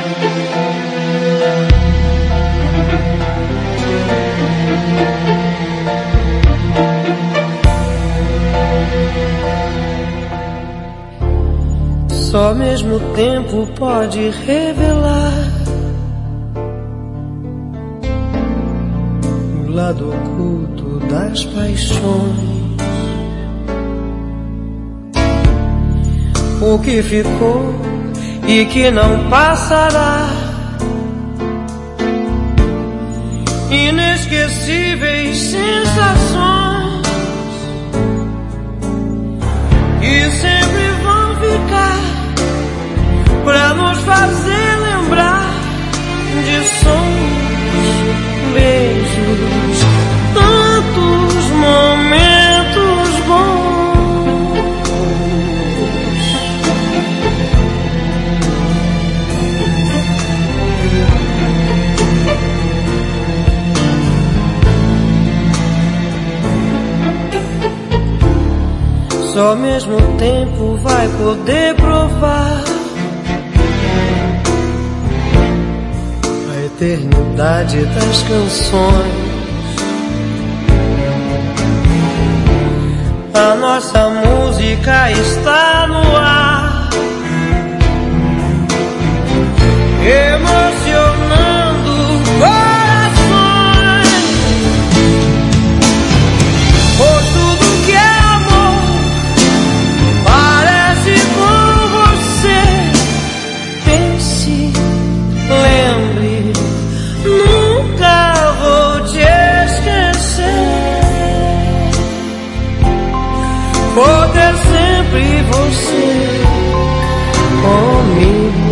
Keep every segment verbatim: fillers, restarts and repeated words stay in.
Só mesmo o tempo pode revelar o lado oculto das paixões. O que ficou e que não passará. Inesquecíveis sensações que sempre vão ficar pra nos fazer lembrar de sonhos, beijos, tantos momentos bons. Só mesmo o tempo vai poder provar a eternidade das canções. A nossa música está no ar, emocionando corações. Pois tudo que é amor parece com você. Pense, lembre, nunca vou te esquecer. Poder sempre você comigo.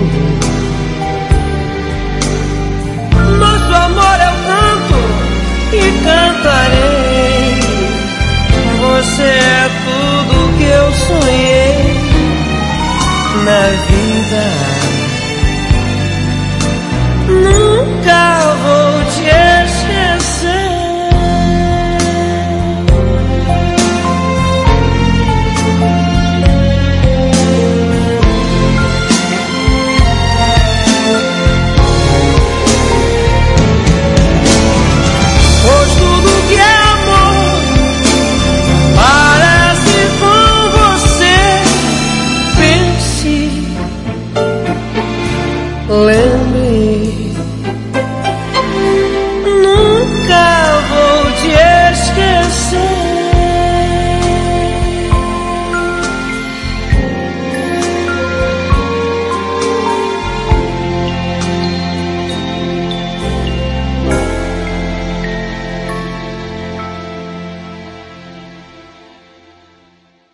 Nosso amor eu canto e cantarei. Você é tudo que eu sonhei na vida.